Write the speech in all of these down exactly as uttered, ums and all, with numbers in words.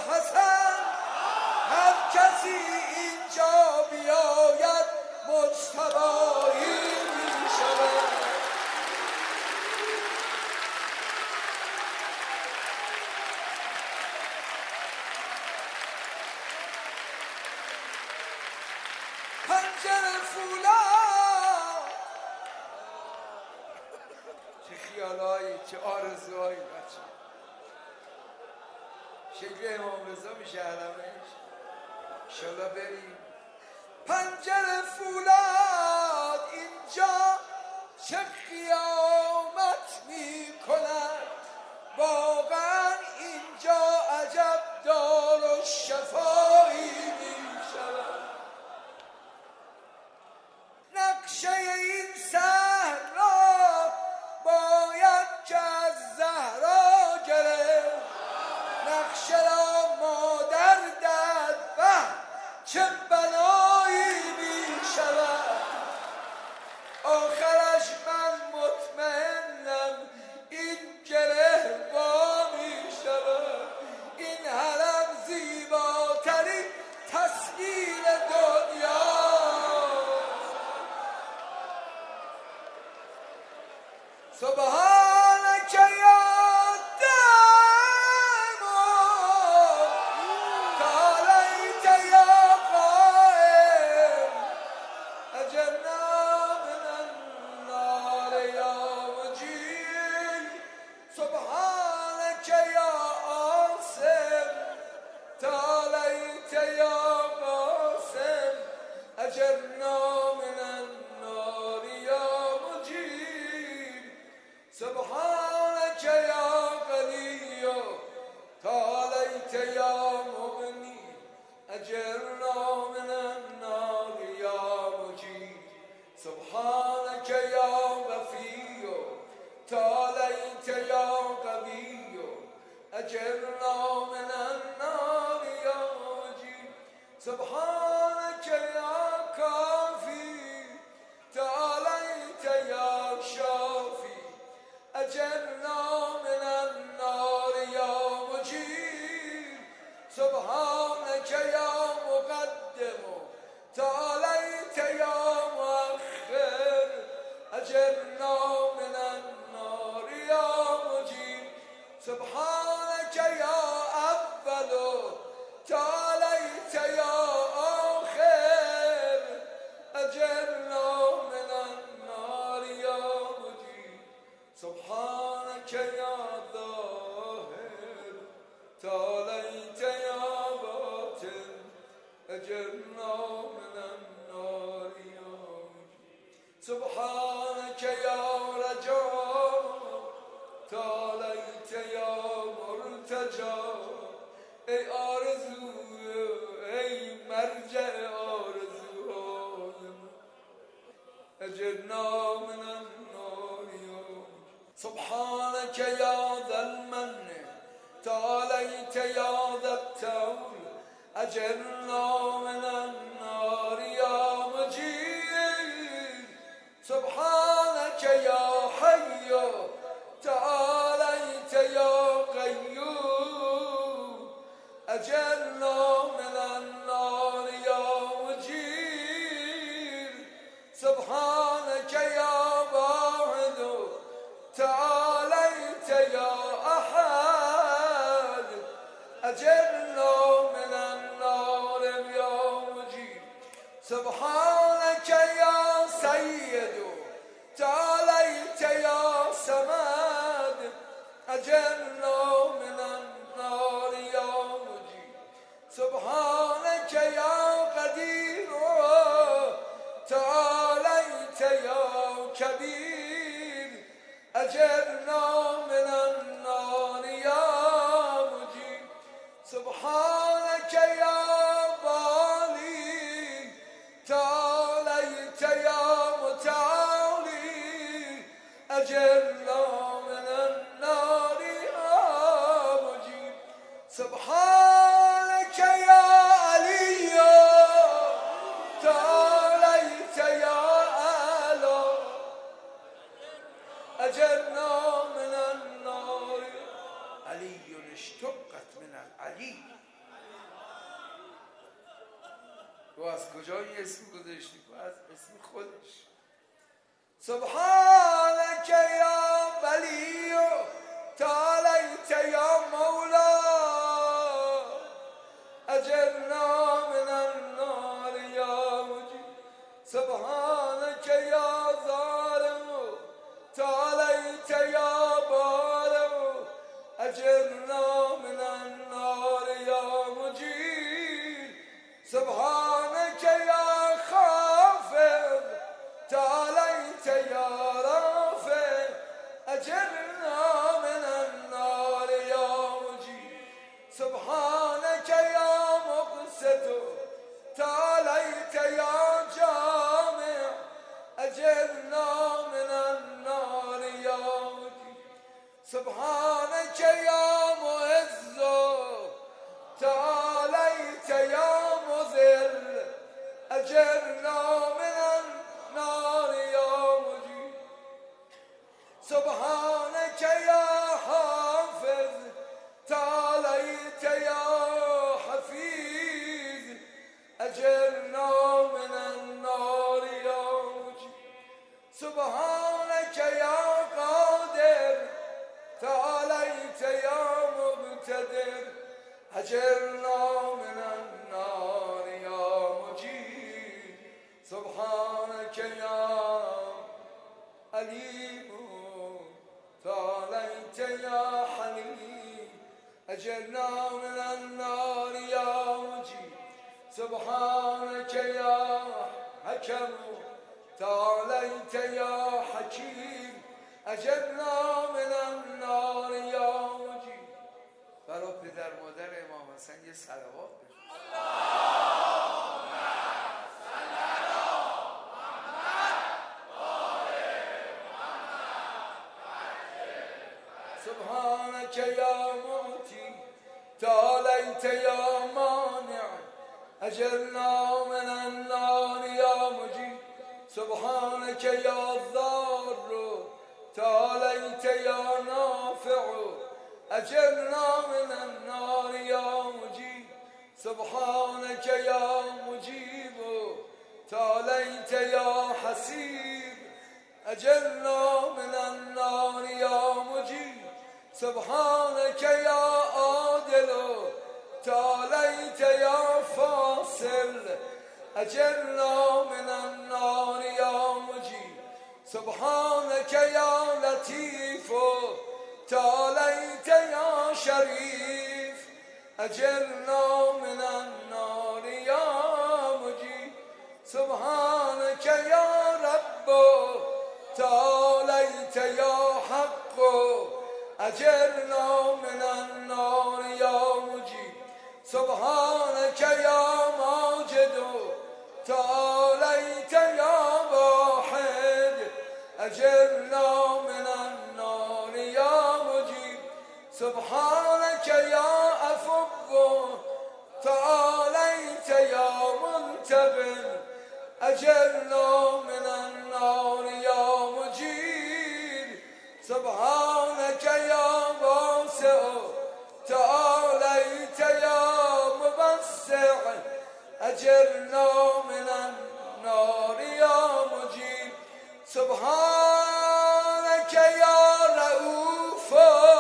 حسن هر کسی اینجا بیاید مجتبایی می شود. پنجره فولاد چه خیالایی چه آرزوهایی بچه شکل امام رضا میشه علمش انشالله بریم. پنجره فولاد اینجا چه قیامت می کند واقعا اینجا عجب دار و شفایی می شود. نقشه این صحرا باید که از زهرا گرفت نقشه را مادر داد و چه بلایی می شود. آخرش من مطمئنم این گره وا می شود. این حرم زیباترین تصویر دنیا. سبحانك يا دائم تعاليت يا قائم أجرنا من النار يا مجيب. سبحانك يا عاصم تعاليت يا قاسم أجرنا من النار يا مجيب. سبحانك يا قوي تعاليت يا مغني أجرنا من النار يا مجيب. سبحانك يا غفي تعاليت يا قوي أجرنا من النار يا مجيب. سبحانك يا كافي تعاليت يا شافي أجرنا من النار يا مجيب. سبحانك يا مقدم تعاليت يا مؤخر أجرنا من النار يا مجيب. سبحانك يا أول تعاليت يا آخر أجرنا من النار يا مجيب. سبحانك يا ظاهر تعاليت يا باطن أجرنا من النار يا مجيب. سبحانك يا رجاء تعاليت يا مرتجى. ای آرزو ای مرجع آرزوهای من أجرنا من النار يا مجيب. سبحانك يا ذا المن تعاليت يا ذا التول أجرنا من النار يا مجيب. سبحانك يا حي تعاليت يا قيوم أجرنا من النار يا مجيب. سبحانك يا واحد تعاليت يا أحد أجرنا من النار يا مجيب. سبحانك يا سيد تعاليت يا سماد أجرنا من النار يا مجيب. سبحانك يا قدير تعاليت يا كبير أجرنا من النار يا مجيب. سبحانك يا بالي تعاليت يا متعالي أجرنا من النار يا مجيب. سبحانك يا علي تعاليت يا أعلى أجرنا من النار. علي اشتقت من العلي تو از کجا این اسم گذاشتی؟ تو از اسم خودش. سبحانك یا ولی تعالیت یا مولا اجرنا من النار یا مجيب. سبحانك یا ظالم تعالیت یا بارم اجرنا من النار یا مجيب. سبحانك یا خافض تعالیت یا رافع اجرنا من النار یا مجيب. سبحانك یا مقسط تعالیت یا جامع اجرنا من النار یا مجيب. سبحانك یا معز تعالیت یا مذل اجرنا من النار یا مجيب. سبحانك یا حافظ تعالیت یا حفیظ اجرنا من النار یا مجيب. سبحانك یا قادر تعالیت یا مقتدر اجرنا من النار یا مجيب. سبحانك یا علیم تعالیت یا حلیم اجرنا من النار یا مجيب. سبحانك یا حکم تعالیت یا حکیم اجرنا من النار یا مجيب. برای پدر مادر امام حسین یه صلوات بشه. سبحانك یا معطی تعالیت یا مانع اجرنا من النار یا مجيب. سبحانك یا ضار تعالیت یا نافع اجرنا من النار یا مجيب. سبحانك یا مجيب تعالیت یا حسیب اجرنا من النار یا مجيب. سبحانك یا عادل تعالیت یا فاصل اجرنا من النار یا مجيب. سبحانك یا لطیف تعالیت یا شریف اجرنا من النار یا مجيب. سبحانك یا رب تعالیت یا حق اجرنا من النار یا مجيب. سبحانك یا ماجد تعالیت یا واحد اجرنا من النار یا مجيب. سبحانك یا عفو تعالیت یا منتقم اجرنا من النار یا مجيب. سبحانك یا واسع تعالیت یا مبسع اجرنا من النار یا مجيب. سبحانك یا رؤوف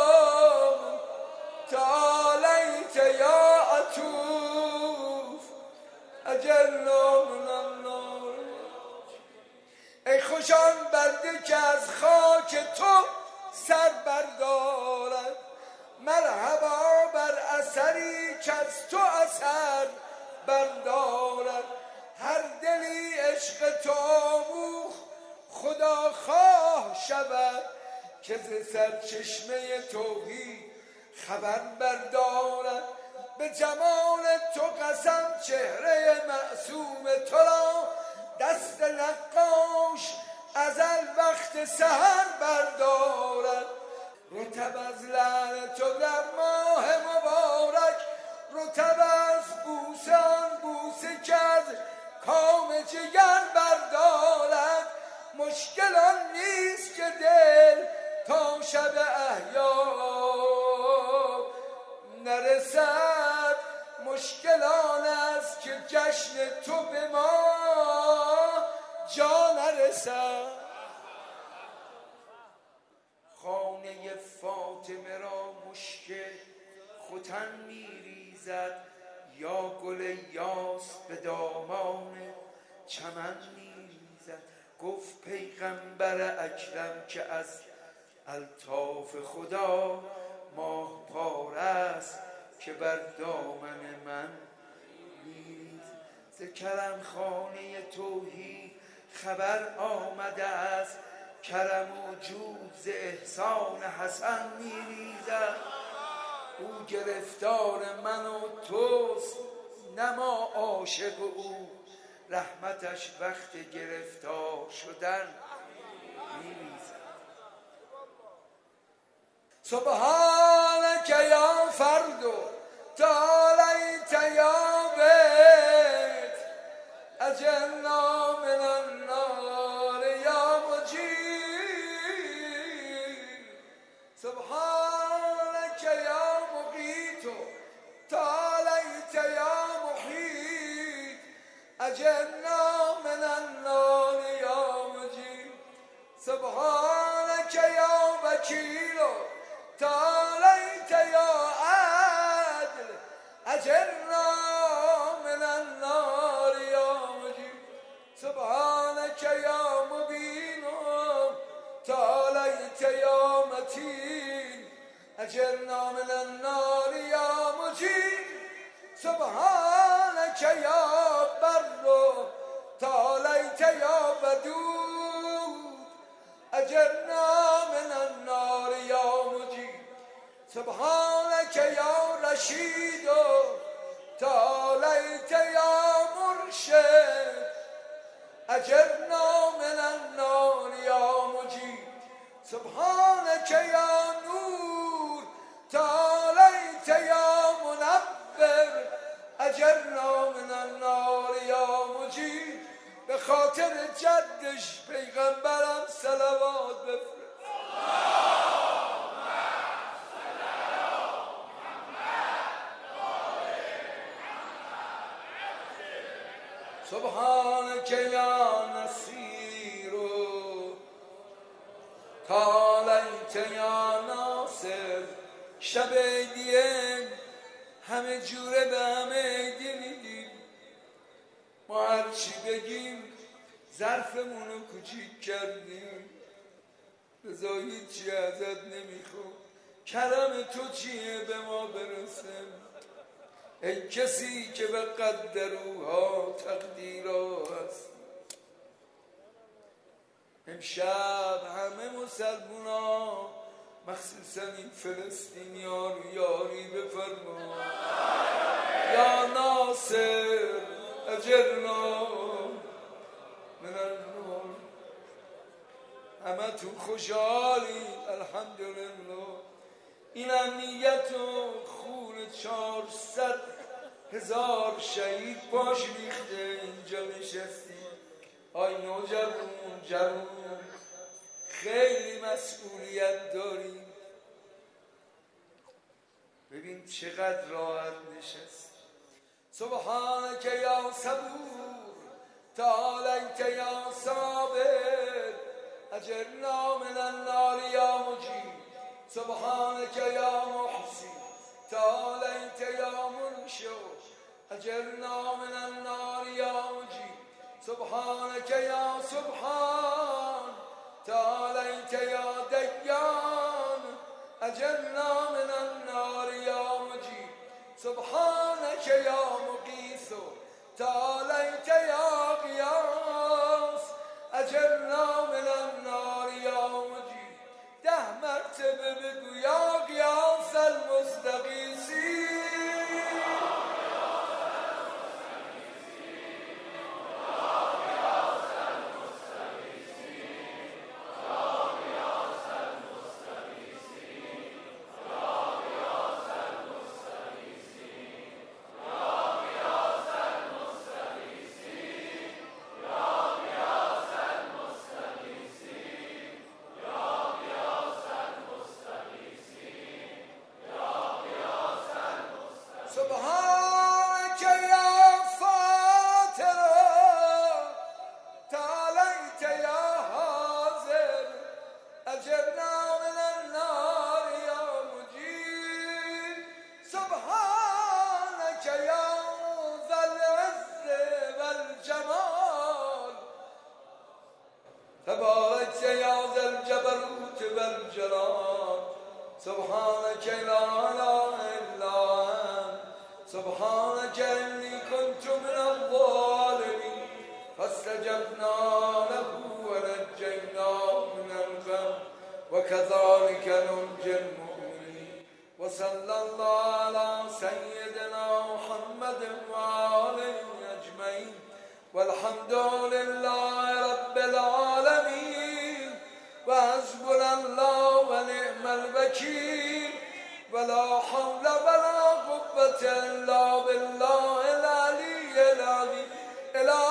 تعالیت یا عطوف اجرنا من النار. ای خوش آن بنده که از خاک تو سر بردارد. مرحبا بر اثری که از تو اثر بردارد. هر دلی عشق تو آموخت خدا خواه شود که ز سرچشمه توحید خبر بردارد. به جمال تو قسم چهره معصوم تو را دست نقاش ازل وقت سحر بردارد. رتب از لعل تو در ماه مبارک رتب از بوسه آن بوسه که از کام جگر بردارد. مشکل آن نیست که دل تا شب احیا نرسد. مشکل آن است که جشن تو به ما جا نرسد. خانه فاطمه را مشک ختن میریزد، یا گل یاس به دامان چمن میریزد. گفت پیغمبر اکرم که از الطاف خدا ماه پاره است که بر دامن من میریزد. ز کرم خانه توحید خبر آمده است، کرم و جود ز احسان حسن میریزد. او گرفتار من و توست نه ما عاشق او، رحمتش وقت گرفتار شدن میریزد. سبحانک یا فرد تعالیت یا بیت، اجرنا من النار یا مجیر. سبحانک یا مقیت تعالیت یا محیط، اجرنا من النار یا مجیر. سبحانک یا وکیل تعالیت یا عدل، اجرنا من النار یا مجیر. سبحانک یا مبین تعالیت یا متین، اجرنا من النار یا مجیر. سبحانک یا بر تعالیت یا ودود، اجرنا من النار یا مجیر. سبحانک یا رشید تعالیت یا مرشد، اجرنا من النار یا مجیر. سبحانک یا نور تعالیت یا منور، اجرنا من النار یا مجیر. به خاطر جدش پیغمبرم صلوات بفرست. سبحانک یا نصیر تعالیت یا ناصر. شب عیدیه همه جوره به همه عیدی میگیم، ما هرچی بگیم ظرفمونو کوچیک کردیم، رضا هیچی ازت نمیخوام، کرم تو چیه به ما برسه. ای کسی که به قدروها تقدیرها هست. امشب همه مسلمونا مخصوصا این فلسطینی ها رو یاری بفرما. یا ناصر اجرنا من النار. همه تو خوشحالی الحمدلله. این امنیت و خون چهارصد هزار شهید باش ریخته اینجا نشستی. آی نوجوان جوان خیلی مسئولیت داری. ببین چقدر راحت نشست. سبحانک یا صبور تعالیت یا صابر، اجرنا من النار یا مجیر. سبحانک یا محسی تعالیت یا منشو، اجرنا من النار یا مجیر. سبحانک یا سبحان تعالیت یا دیان، اجرنا من النار یا مجیر. سبحانک یا مقیث تعالیت یا قیاس، اجرنا من النار یا مجیر. ده مرتبه بگو یا قیاس المستغیثین. سبحانك لا إله إلا أنت سبحانك إني كنت من الظالمين فاستجبنا له ونجيناه من الغم وكذلك ننجي المؤمنين وصلى الله على سيدنا محمد وآله أجمعين والحمد لله رب العالمين وحسبنا الله ونعم الوكيل ولا حول ولا قوة إلا بالله العلي العظيم.